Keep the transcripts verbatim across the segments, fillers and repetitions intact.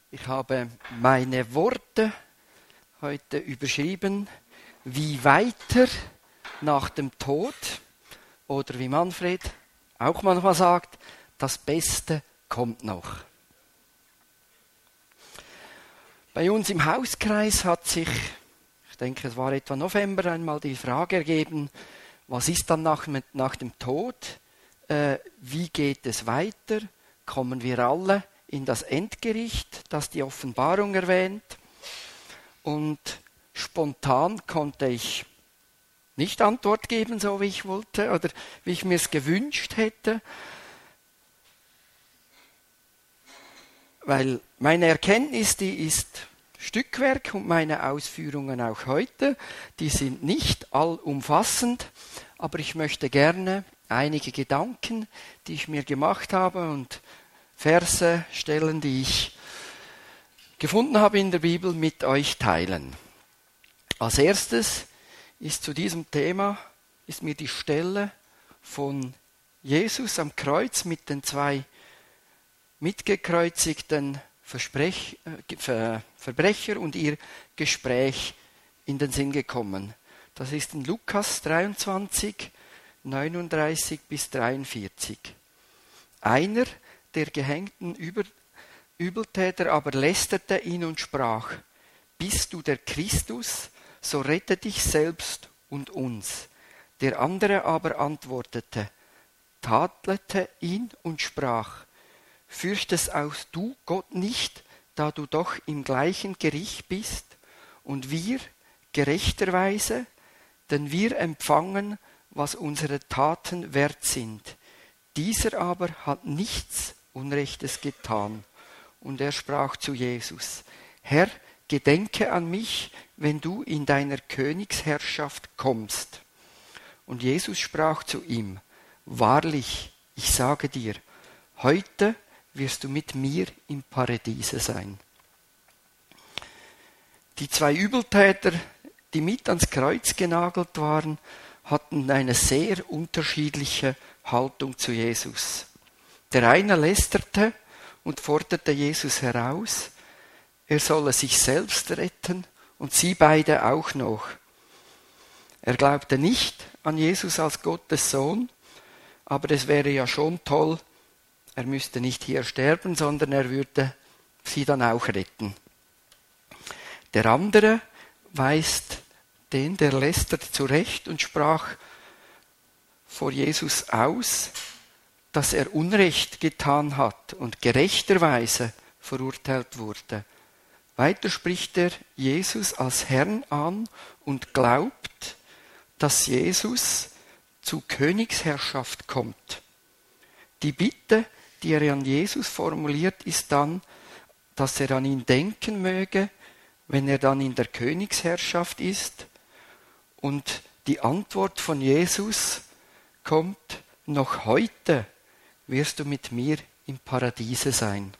Ich habe meine Worte heute überschrieben, wie weiter nach dem Tod, oder wie Manfred auch manchmal sagt, das Beste kommt noch. Bei uns im Hauskreis hat sich, ich denke es war etwa November, einmal die Frage ergeben, was ist dann nach, nach dem Tod, äh, wie geht es weiter, kommen wir alle in das Endgericht, das die Offenbarung erwähnt. Und spontan konnte ich nicht Antwort geben, so wie ich wollte oder wie ich mir es gewünscht hätte, weil meine Erkenntnis, die ist Stückwerk und meine Ausführungen auch heute, die sind nicht allumfassend, aber ich möchte gerne einige Gedanken, die ich mir gemacht habe und Verse, Stellen, die ich gefunden habe in der Bibel, mit euch teilen. Als erstes ist zu diesem Thema, ist mir die Stelle von Jesus am Kreuz mit den zwei mitgekreuzigten Versprech, äh, Ver, Verbrecher und ihr Gespräch in den Sinn gekommen. Das ist in Lukas dreiundzwanzig, neununddreißig bis dreiundvierzig. Einer der gehängten Über, Übeltäter aber lästerte ihn und sprach: Bist du der Christus, so rette dich selbst und uns. Der andere aber antwortete, tadelte ihn und sprach: Fürchtest auch du Gott nicht, da du doch im gleichen Gericht bist, und wir gerechterweise, denn wir empfangen, was unsere Taten wert sind. Dieser aber hat nichts Unrechtes getan. Und er sprach zu Jesus: Herr, gedenke an mich, wenn du in deiner Königsherrschaft kommst. Und Jesus sprach zu ihm: Wahrlich, ich sage dir, heute wirst du mit mir im Paradiese sein. Die zwei Übeltäter, die mit ans Kreuz genagelt waren, hatten eine sehr unterschiedliche Haltung zu Jesus. Der eine lästerte und forderte Jesus heraus, er solle sich selbst retten und sie beide auch noch. Er glaubte nicht an Jesus als Gottes Sohn, aber es wäre ja schon toll, er müsste nicht hier sterben, sondern er würde sie dann auch retten. Der andere weist den, der lästert, zurecht und sprach vor Jesus aus, dass er Unrecht getan hat und gerechterweise verurteilt wurde. Weiter spricht er Jesus als Herrn an und glaubt, dass Jesus zu Königsherrschaft kommt. Die Bitte, die er an Jesus formuliert, ist dann, dass er an ihn denken möge, wenn er dann in der Königsherrschaft ist. Und die Antwort von Jesus kommt: Noch heute wirst du mit mir im Paradiese sein.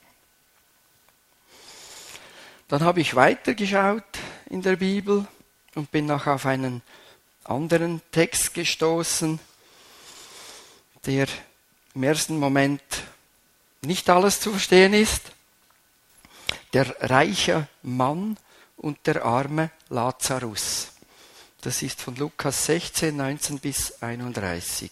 Dann habe ich weitergeschaut in der Bibel und bin noch auf einen anderen Text gestoßen, der im ersten Moment nicht alles zu verstehen ist. Der reiche Mann und der arme Lazarus. Das ist von Lukas sechzehn, neunzehn bis einunddreißig.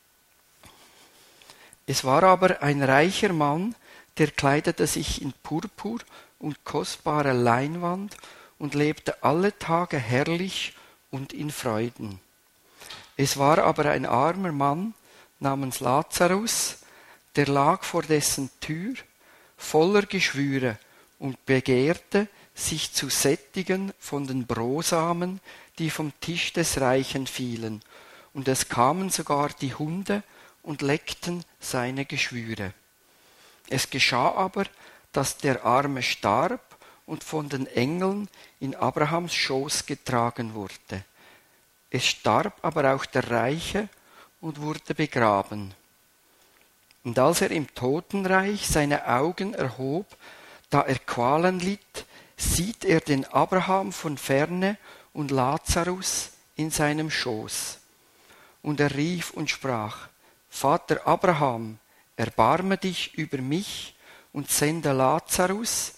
Es war aber ein reicher Mann, der kleidete sich in Purpur und kostbare Leinwand und lebte alle Tage herrlich und in Freuden. Es war aber ein armer Mann namens Lazarus, der lag vor dessen Tür voller Geschwüre und begehrte, sich zu sättigen von den Brosamen, die vom Tisch des Reichen fielen, und es kamen sogar die Hunde und leckten seine Geschwüre. Es geschah aber, dass der Arme starb und von den Engeln in Abrahams Schoß getragen wurde. Es starb aber auch der Reiche und wurde begraben. Und als er im Totenreich seine Augen erhob, da er Qualen litt, sieht er den Abraham von ferne und Lazarus in seinem Schoß. Und er rief und sprach: Vater Abraham, erbarme dich über mich und sende Lazarus,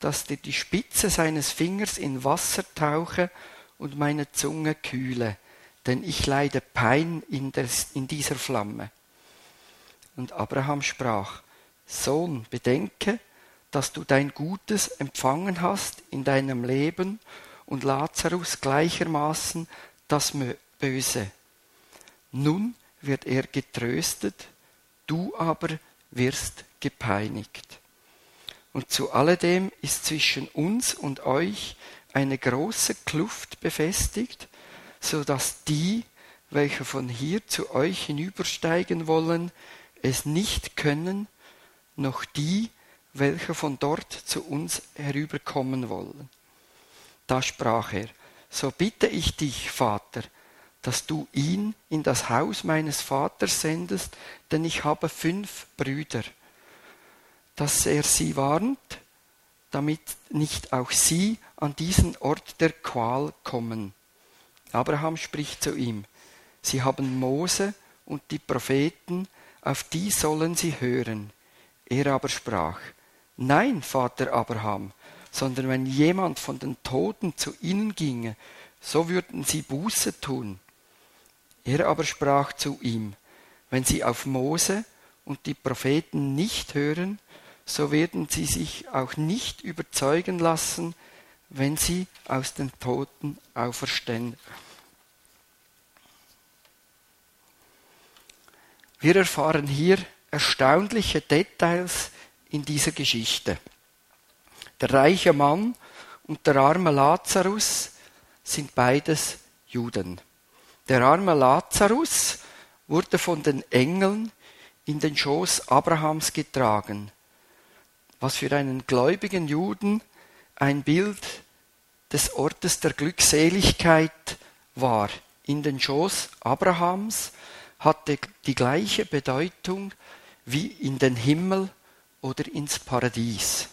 dass dir die Spitze seines Fingers in Wasser tauche und meine Zunge kühle, denn ich leide Pein in, des, in dieser Flamme. Und Abraham sprach: Sohn, bedenke, dass du dein Gutes empfangen hast in deinem Leben und Lazarus gleichermaßen das Böse. Nun wird er getröstet, du aber wirst gepeinigt. Und zu alledem ist zwischen uns und euch eine große Kluft befestigt, so dass die, welche von hier zu euch hinübersteigen wollen, es nicht können, noch die, welche von dort zu uns herüberkommen wollen. Da sprach er: So bitte ich dich, Vater, dass du ihn in das Haus meines Vaters sendest, denn ich habe fünf Brüder, dass er sie warnt, damit nicht auch sie an diesen Ort der Qual kommen. Abraham spricht zu ihm: Sie haben Mose und die Propheten, auf die sollen sie hören. Er aber sprach: Nein, Vater Abraham, sondern wenn jemand von den Toten zu ihnen ginge, so würden sie Buße tun. Er aber sprach zu ihm: Wenn sie auf Mose und die Propheten nicht hören, so werden sie sich auch nicht überzeugen lassen, wenn sie aus den Toten auferstehen. Wir erfahren hier erstaunliche Details in dieser Geschichte. Der reiche Mann und der arme Lazarus sind beides Juden. Der arme Lazarus wurde von den Engeln in den Schoß Abrahams getragen, was für einen gläubigen Juden ein Bild des Ortes der Glückseligkeit war. In den Schoß Abrahams hatte die gleiche Bedeutung wie in den Himmel oder ins Paradies.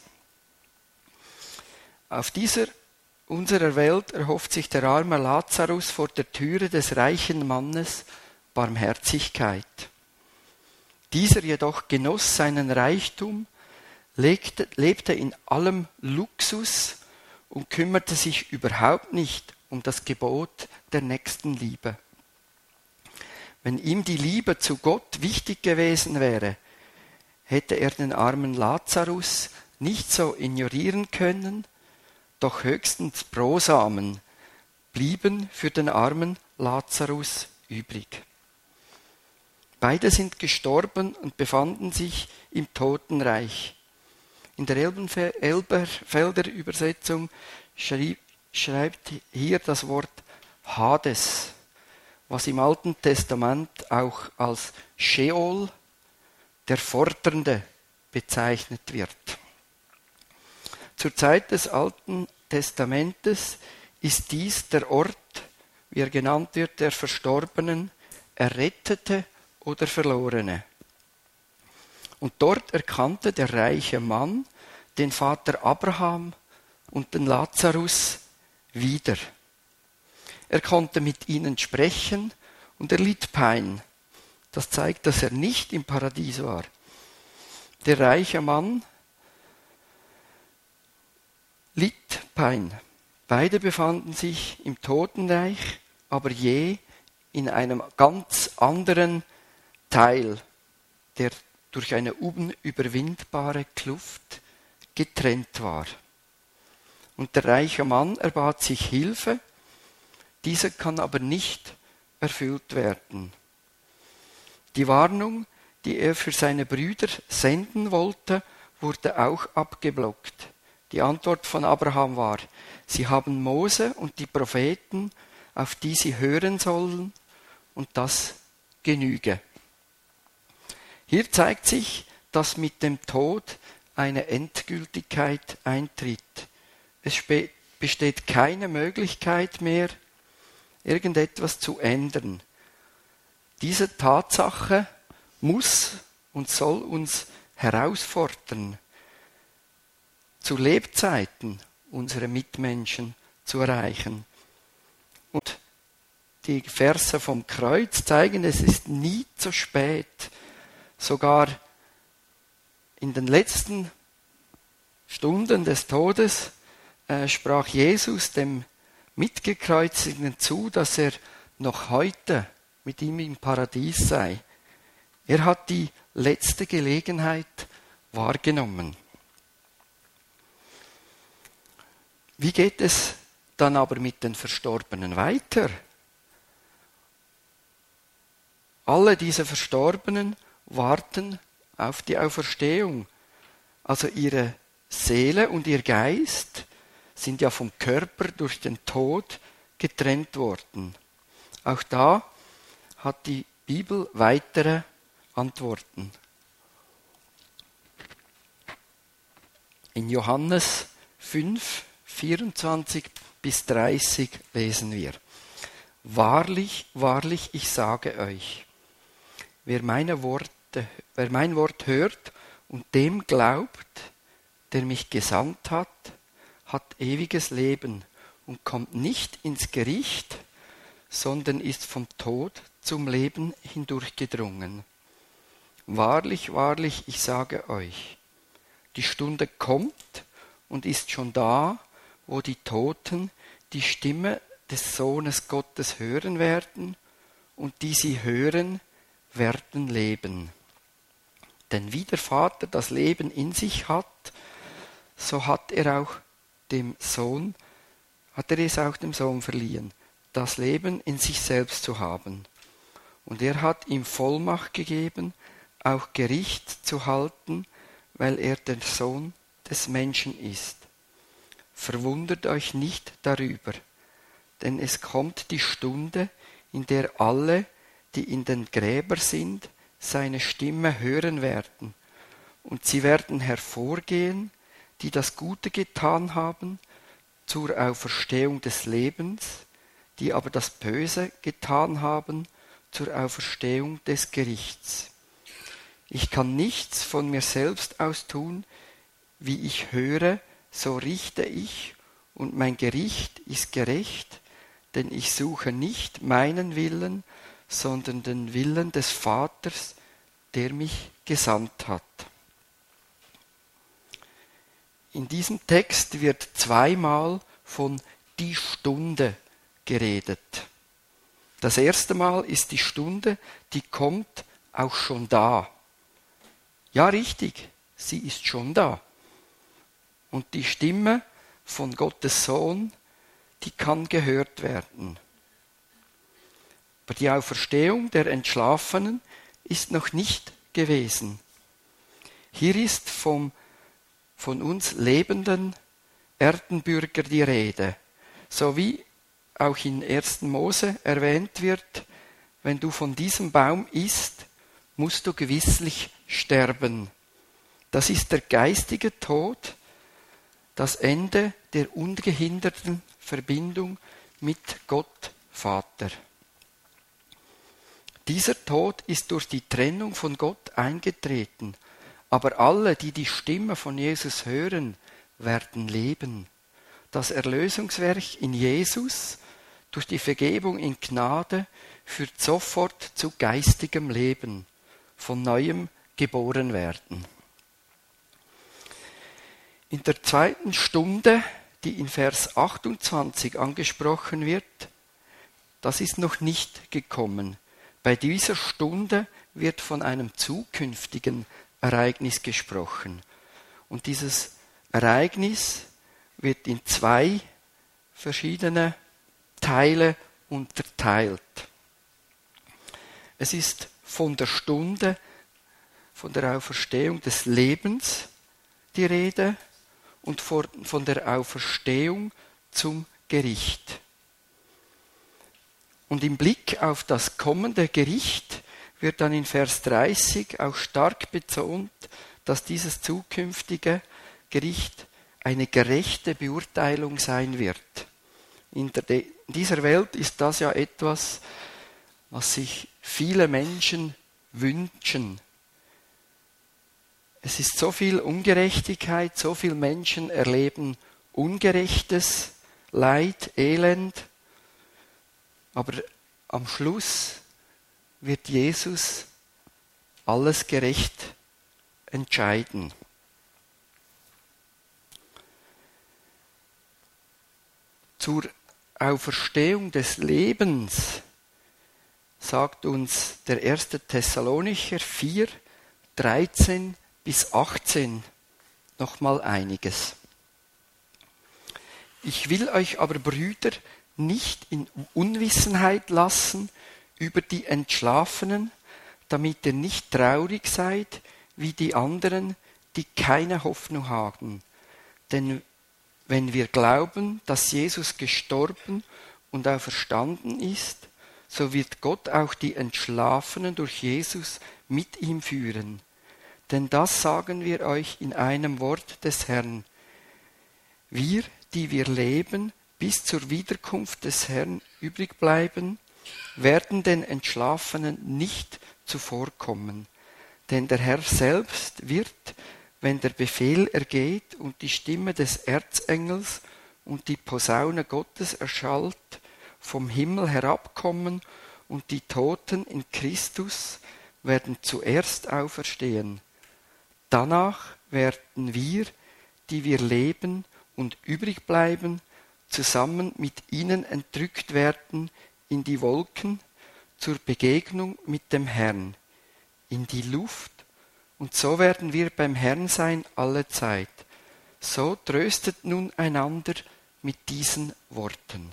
Auf dieser unserer Welt erhofft sich der arme Lazarus vor der Türe des reichen Mannes Barmherzigkeit. Dieser jedoch genoss seinen Reichtum, lebte, lebte in allem Luxus und kümmerte sich überhaupt nicht um das Gebot der Nächstenliebe. Wenn ihm die Liebe zu Gott wichtig gewesen wäre, hätte er den armen Lazarus nicht so ignorieren können, doch höchstens Brosamen blieben für den armen Lazarus übrig. Beide sind gestorben und befanden sich im Totenreich. In der Elberfelder Übersetzung schreibt hier das Wort Hades, was im Alten Testament auch als Sheol, der Fordernde, bezeichnet wird. Zur Zeit des Alten Testamentes ist dies der Ort, wie er genannt wird, der Verstorbenen, Errettete oder Verlorene. Und dort erkannte der reiche Mann den Vater Abraham und den Lazarus wieder. Er konnte mit ihnen sprechen und er litt Pein. Das zeigt, dass er nicht im Paradies war. Der reiche Mann litt Pein. Beide befanden sich im Totenreich, aber je in einem ganz anderen Teil, der durch eine unüberwindbare Kluft getrennt war. Und der reiche Mann erbat sich Hilfe, diese kann aber nicht erfüllt werden. Die Warnung, die er für seine Brüder senden wollte, wurde auch abgeblockt. Die Antwort von Abraham war: Sie haben Mose und die Propheten, auf die sie hören sollen, und das genüge. Hier zeigt sich, dass mit dem Tod eine Endgültigkeit eintritt. Es besteht keine Möglichkeit mehr, irgendetwas zu ändern. Diese Tatsache muss und soll uns herausfordern, zu Lebzeiten unsere Mitmenschen zu erreichen. Und die Verse vom Kreuz zeigen, es ist nie zu spät. Sogar in den letzten Stunden des Todes äh, sprach Jesus dem Mitgekreuzigten zu, dass er noch heute mit ihm im Paradies sei. Er hat die letzte Gelegenheit wahrgenommen. Wie geht es dann aber mit den Verstorbenen weiter? Alle diese Verstorbenen warten auf die Auferstehung. Also ihre Seele und ihr Geist sind ja vom Körper durch den Tod getrennt worden. Auch da hat die Bibel weitere Antworten. In Johannes fünf, vierundzwanzig bis dreißig lesen wir: Wahrlich, wahrlich, ich sage euch, wer meine Worte, wer mein Wort hört und dem glaubt, der mich gesandt hat, hat ewiges Leben und kommt nicht ins Gericht, sondern ist vom Tod zum Leben hindurchgedrungen. Wahrlich, wahrlich, ich sage euch, die Stunde kommt und ist schon da, wo die Toten die Stimme des Sohnes Gottes hören werden, und die sie hören, werden leben. Denn wie der Vater das Leben in sich hat, so hat er auch dem Sohn, hat er es auch dem Sohn verliehen, das Leben in sich selbst zu haben. Und er hat ihm Vollmacht gegeben, auch Gericht zu halten, weil er der Sohn des Menschen ist. Verwundert euch nicht darüber, denn es kommt die Stunde, in der alle, die in den Gräbern sind, seine Stimme hören werden. Und sie werden hervorgehen, die das Gute getan haben, zur Auferstehung des Lebens, die aber das Böse getan haben, zur Auferstehung des Gerichts. Ich kann nichts von mir selbst aus tun, wie ich höre, so richte ich, und mein Gericht ist gerecht, denn ich suche nicht meinen Willen, sondern den Willen des Vaters, der mich gesandt hat. In diesem Text wird zweimal von die Stunde geredet. Das erste Mal ist die Stunde, die kommt auch schon da. Ja, richtig, sie ist schon da. Und die Stimme von Gottes Sohn, die kann gehört werden. Aber die Auferstehung der Entschlafenen ist noch nicht gewesen. Hier ist vom von uns lebenden Erdenbürger die Rede. So wie auch in ersten Mose erwähnt wird, wenn du von diesem Baum isst, musst du gewisslich sterben. Das ist der geistige Tod, das Ende der ungehinderten Verbindung mit Gott Vater. Dieser Tod ist durch die Trennung von Gott eingetreten, aber alle, die die Stimme von Jesus hören, werden leben. Das Erlösungswerk in Jesus durch die Vergebung in Gnade führt sofort zu geistigem Leben, von neuem geboren werden. In der zweiten Stunde, die in Vers achtundzwanzig angesprochen wird, das ist noch nicht gekommen. Bei dieser Stunde wird von einem zukünftigen Ereignis gesprochen. Und dieses Ereignis wird in zwei verschiedene Teile unterteilt. Es ist von der Stunde, von der Auferstehung des Lebens die Rede und von der Auferstehung zum Gericht. Und im Blick auf das kommende Gericht wird dann in Vers dreißig auch stark betont, dass dieses zukünftige Gericht eine gerechte Beurteilung sein wird. In dieser Welt ist das ja etwas, was sich viele Menschen wünschen. Es ist so viel Ungerechtigkeit, so viele Menschen erleben Ungerechtes, Leid, Elend, aber am Schluss wird Jesus alles gerecht entscheiden. zur Auferstehung des Lebens sagt uns der erste Thessalonicher vier, dreizehn bis achtzehn nochmal einiges. Ich will euch aber, Brüder, nicht in Unwissenheit lassen über die Entschlafenen, damit ihr nicht traurig seid wie die anderen, die keine Hoffnung haben. Denn wenn wir glauben, dass Jesus gestorben und auferstanden ist, so wird Gott auch die Entschlafenen durch Jesus mit ihm führen. Denn das sagen wir euch in einem Wort des Herrn. Wir, die wir leben, bis zur Wiederkunft des Herrn übrig bleiben, werden den Entschlafenen nicht zuvorkommen. Denn der Herr selbst wird, wenn der Befehl ergeht und die Stimme des Erzengels und die Posaune Gottes erschallt, vom Himmel herabkommen und die Toten in Christus werden zuerst auferstehen. Danach werden wir, die wir leben und übrig bleiben, zusammen mit ihnen entrückt werden in die Wolken zur Begegnung mit dem Herrn, in die Luft, und so werden wir beim Herrn sein alle Zeit. So tröstet nun einander mit diesen Worten.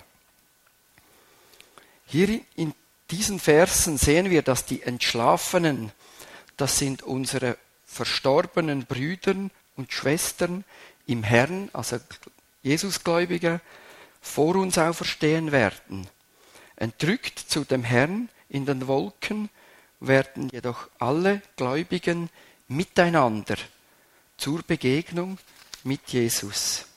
Hier in diesen Versen sehen wir, dass die Entschlafenen, das sind unsere verstorbenen Brüder und Schwestern im Herrn, also Jesusgläubige, vor uns auferstehen werden. Entrückt zu dem Herrn in den Wolken werden jedoch alle Gläubigen miteinander zur Begegnung mit Jesus.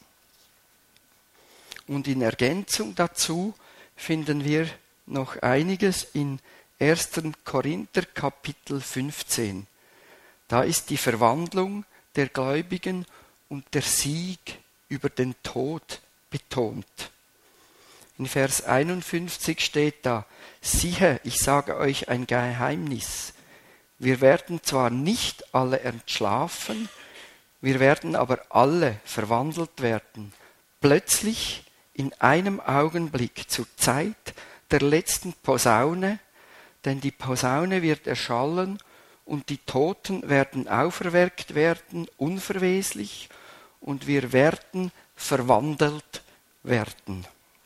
Und in Ergänzung dazu finden wir noch einiges in ersten Korinther Kapitel fünfzehn. Da ist die Verwandlung der Gläubigen und der Sieg über den Tod betont. In Vers einundfünfzig steht da: Siehe, ich sage euch ein Geheimnis. Wir werden zwar nicht alle entschlafen, wir werden aber alle verwandelt werden. Plötzlich, in einem Augenblick, zur Zeit der letzten Posaune, denn die Posaune wird erschallen und die Toten werden auferweckt werden, unverweslich, und wir werden verwandelt werden.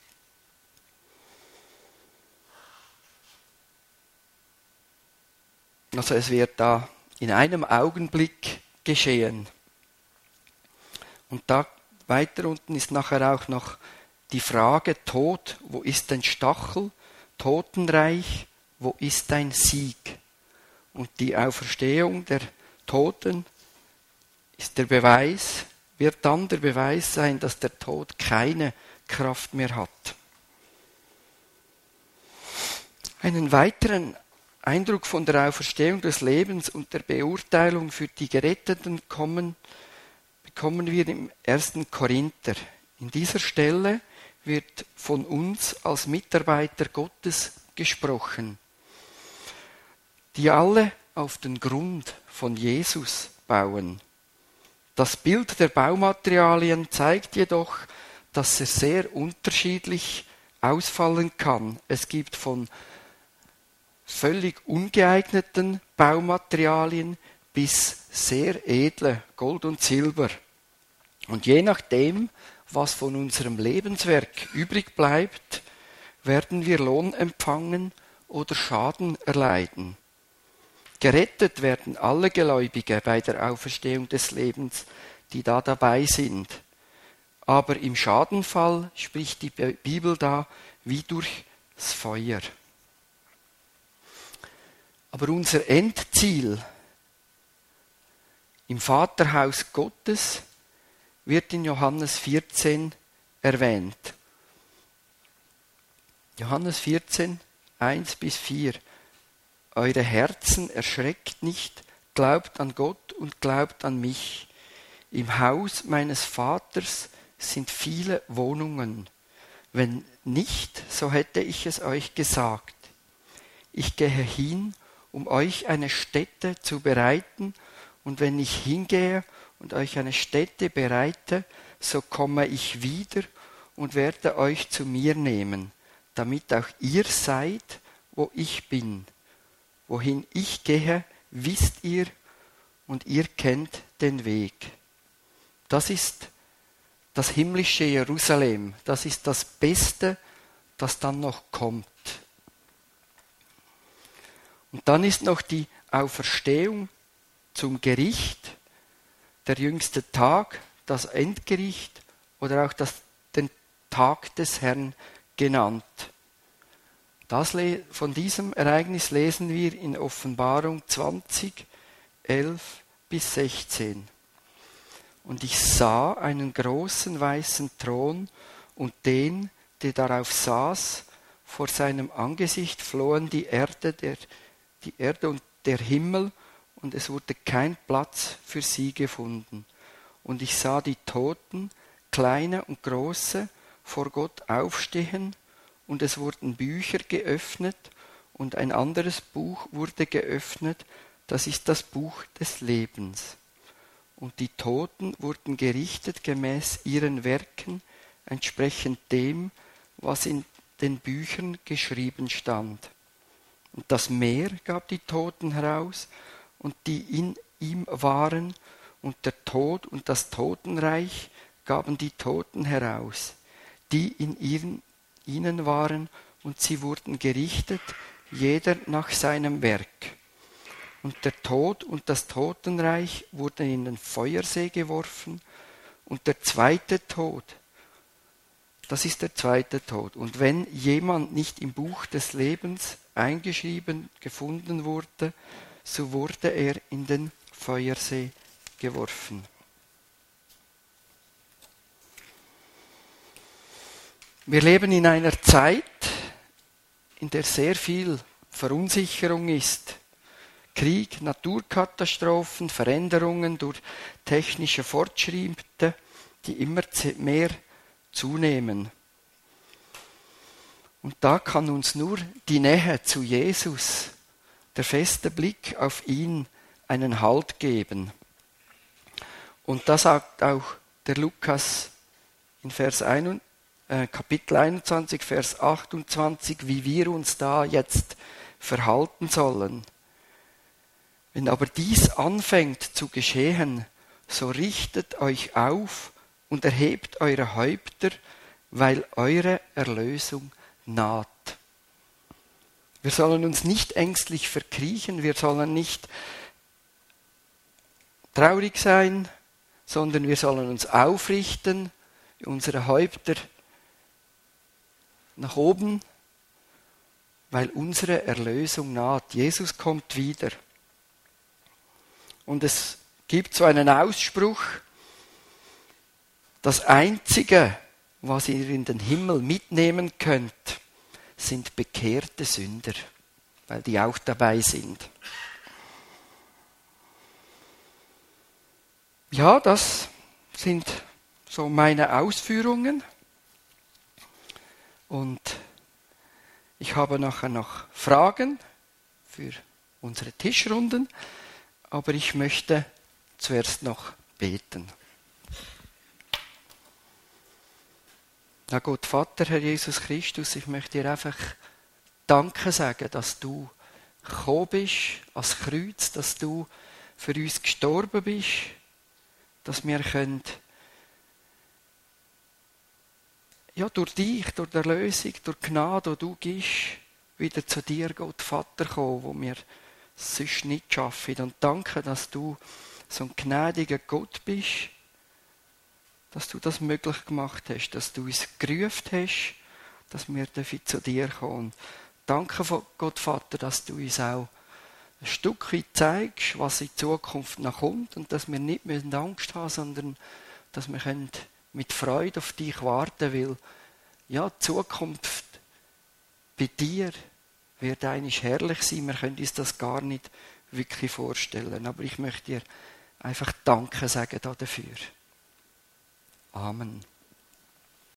Also es wird da in einem Augenblick geschehen. Und da weiter unten ist nachher auch noch die Frage: Tod, wo ist dein Stachel? Totenreich, wo ist dein Sieg? Und die Auferstehung der Toten ist der Beweis, wird dann der Beweis sein, dass der Tod keine Kraft mehr hat. Einen weiteren Eindruck von der Auferstehung des Lebens und der Beurteilung für die Geretteten kommen, bekommen wir im ersten Korinther. In dieser Stelle wird von uns als Mitarbeiter Gottes gesprochen, die alle auf den Grund von Jesus bauen. Das Bild der Baumaterialien zeigt jedoch, dass er sehr unterschiedlich ausfallen kann. Es gibt von völlig ungeeigneten Baumaterialien bis sehr edle Gold und Silber. Und je nachdem, was von unserem Lebenswerk übrig bleibt, werden wir Lohn empfangen oder Schaden erleiden. Gerettet werden alle Gläubige bei der Auferstehung des Lebens, die da dabei sind. Aber im Schadenfall spricht die Bibel da wie durchs Feuer. Aber unser Endziel im Vaterhaus Gottes wird in Johannes vierzehn erwähnt. Johannes vierzehn, eins bis vier. Eure Herzen erschreckt nicht, glaubt an Gott und glaubt an mich. Im Haus meines Vaters sind viele Wohnungen. Wenn nicht, so hätte ich es euch gesagt. Ich gehe hin, um euch eine Stätte zu bereiten, und wenn ich hingehe und euch eine Stätte bereite, so komme ich wieder und werde euch zu mir nehmen, damit auch ihr seid, wo ich bin. Wohin ich gehe, wisst ihr, und ihr kennt den Weg. Das ist das himmlische Jerusalem. Das ist das Beste, das dann noch kommt. Und dann ist noch die Auferstehung zum Gericht, der jüngste Tag, das Endgericht oder auch das, den Tag des Herrn genannt. Das, von diesem Ereignis lesen wir in Offenbarung zwanzig, elf bis sechzehn. Und ich sah einen großen weißen Thron und den, der darauf saß, vor seinem Angesicht flohen die Erde, der, die Erde und der Himmel, und es wurde kein Platz für sie gefunden. Und ich sah die Toten, kleine und große, vor Gott aufstehen, und es wurden Bücher geöffnet, und ein anderes Buch wurde geöffnet, das ist das Buch des Lebens. Und die Toten wurden gerichtet gemäß ihren Werken, entsprechend dem, was in den Büchern geschrieben stand. Und das Meer gab die Toten heraus, und die in ihm waren, und der Tod und das Totenreich gaben die Toten heraus, die in ihren, ihnen waren, und sie wurden gerichtet, jeder nach seinem Werk. Und der Tod und das Totenreich wurden in den Feuersee geworfen, und der zweite Tod, das ist der zweite Tod. Und wenn jemand nicht im Buch des Lebens eingeschrieben gefunden wurde, so wurde er in den Feuersee geworfen. Wir leben in einer Zeit, in der sehr viel Verunsicherung ist. Krieg, Naturkatastrophen, Veränderungen durch technische Fortschritte, die immer mehr zunehmen. Und da kann uns nur die Nähe zu Jesus, der feste Blick auf ihn, einen Halt geben. Und da sagt auch der Lukas in Vers ein, äh, Kapitel einundzwanzig, Vers achtundzwanzig, wie wir uns da jetzt verhalten sollen. Wenn aber dies anfängt zu geschehen, so richtet euch auf und erhebt eure Häupter, weil eure Erlösung naht. Wir sollen uns nicht ängstlich verkriechen, wir sollen nicht traurig sein, sondern wir sollen uns aufrichten, unsere Häupter nach oben, weil unsere Erlösung naht. Jesus kommt wieder. Und es gibt so einen Ausspruch, das Einzige, was ihr in den Himmel mitnehmen könnt, sind bekehrte Sünder, weil die auch dabei sind. Ja, das sind so meine Ausführungen. Und ich habe nachher noch Fragen für unsere Tischrunden, aber ich möchte zuerst noch beten. Ja, Gott, Vater, Herr Jesus Christus, ich möchte dir einfach Danke sagen, dass du gekommen bist ans Kreuz, dass du für uns gestorben bist, dass wir können, ja, durch dich, durch die Erlösung, durch die Gnade, die du gibst, wieder zu dir, Gott Vater, kommen, wo wir sonst nicht schaffen. Und danke, dass du so ein gnädiger Gott bist, dass du das möglich gemacht hast, dass du uns gerufen hast, dass wir zu dir kommen. Danke, Gott Vater, dass du uns auch ein Stück weit zeigst, was in Zukunft noch kommt und dass wir nicht Angst haben müssen, sondern dass wir mit Freude auf dich warten, weil ja, die Zukunft bei dir wird eigentlich herrlich sein. Wir können uns das gar nicht wirklich vorstellen. Aber ich möchte dir einfach Danke sagen dafür. Amen.